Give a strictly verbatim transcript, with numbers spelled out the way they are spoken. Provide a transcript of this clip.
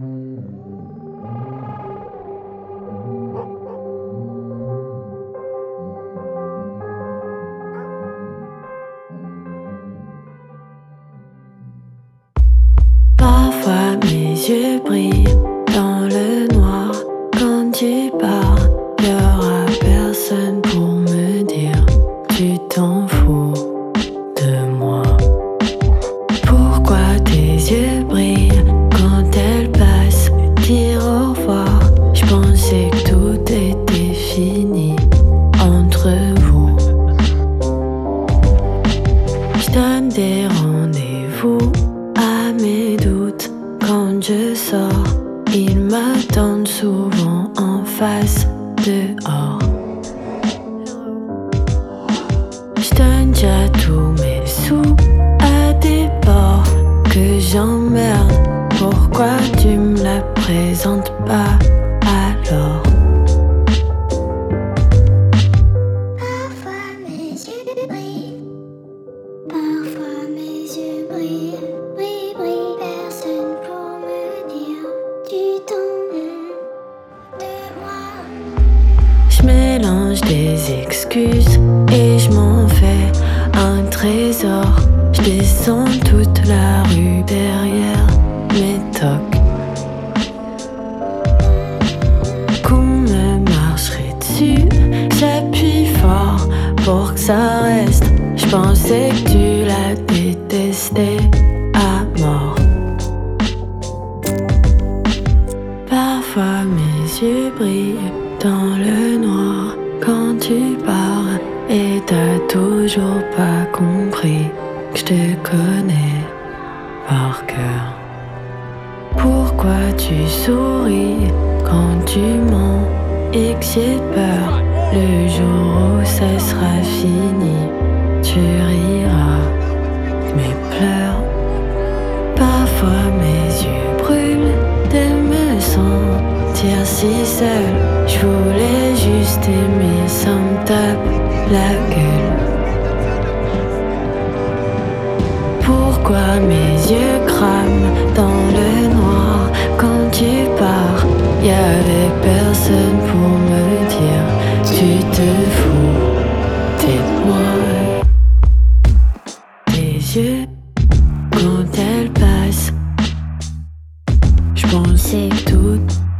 Parfois mes yeux brillent dans le noir. Quand tu pars, y'aura personne pour me dire tu t'en fous de moi. Pourquoi tes yeux brillent quand elles passent? Dire au revoir, je pensais que tout était fini entre vous. Je donne des rendez-vous à mes doutes. Quand je sors, ils m'attendent souvent en face dehors. Je donne déjà tous mes sous à des bords que j'emmerde. Pourquoi tu me la présentes pas alors? Parfois mes yeux brillent, parfois mes yeux brillent, brillent, brillent. Personne pour me dire tu t'en fous de moi. Je mélange des excuses et je m'en fais un trésor. Je descends toute la rue derrière mes tocs. Qu'on me marcherait dessus, j'appuie fort pour que ça reste. Je pensais que tu la détestais à mort. Parfois mes yeux brillent dans le noir quand tu pars. Et t'as toujours pas compris que je te connais par cœur. Pourquoi tu souris quand tu mens et que j'ai peur? Le jour où ça sera fini, tu riras mes pleurs. Parfois mes yeux brûlent de me sentir si seule. Je voulais juste aimer, ça me tape la gueule. Pourquoi mes yeux crament dans le noir quand tu pars? Y'avait personne pour me dire tu te fous de moi. Tes yeux quand elles passent, je pensais que tout